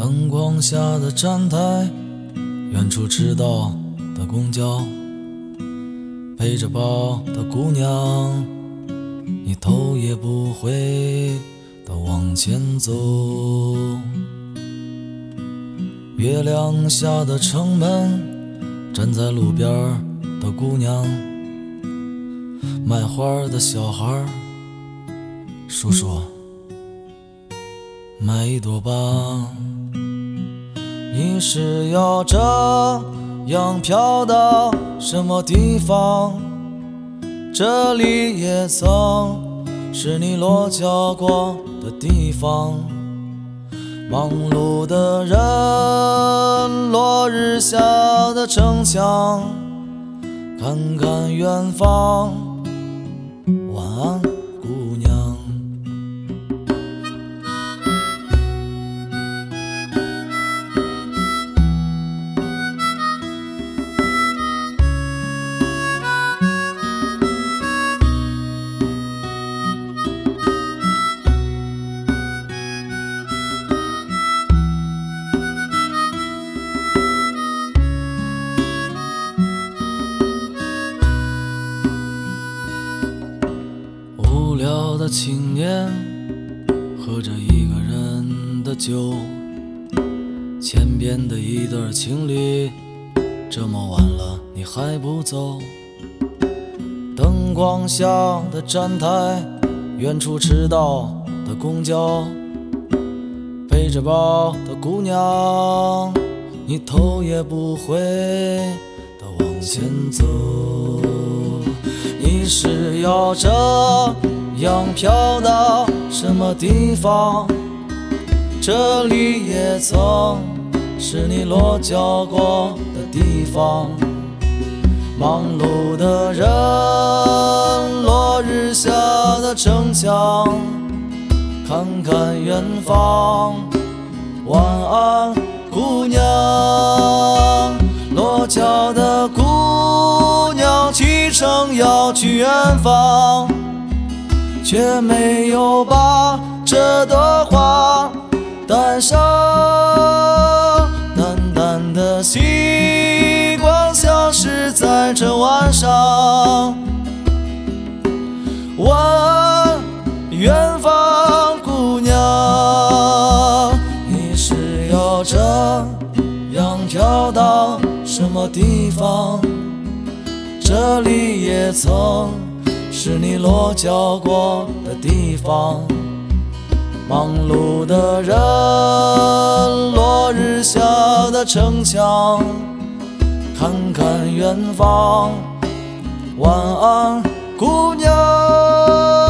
灯光下的站台，远处迟到的公交，背着包的姑娘，你头也不回地往前走。月亮下的城门，站在路边的姑娘，卖花的小孩，叔叔买一朵吧。你是要这样飘到什么地方？这里也曾是你落脚过的地方。忙碌的人，落日下的城墙，看看远方。晚安，姑娘。无聊的青年喝着一个人的酒，前边的一对情侣，这么晚了你还不走。灯光下的站台，远处迟到的公交，背着包的姑娘，你头也不回地往前走。你是要这样飘到什么地方？这里也曾是你落脚过的地方。忙碌的人，落日下的城墙，看看远方。晚安，姑娘。落脚的姑娘启程要去远方，却没有把这朵花带上。淡淡的星光消失在这晚上。问远方姑娘，你是要这样飘到什么地方？这里也曾是你落脚过的地方。忙碌的人，落日下的城墙，看看远方。晚安，姑娘。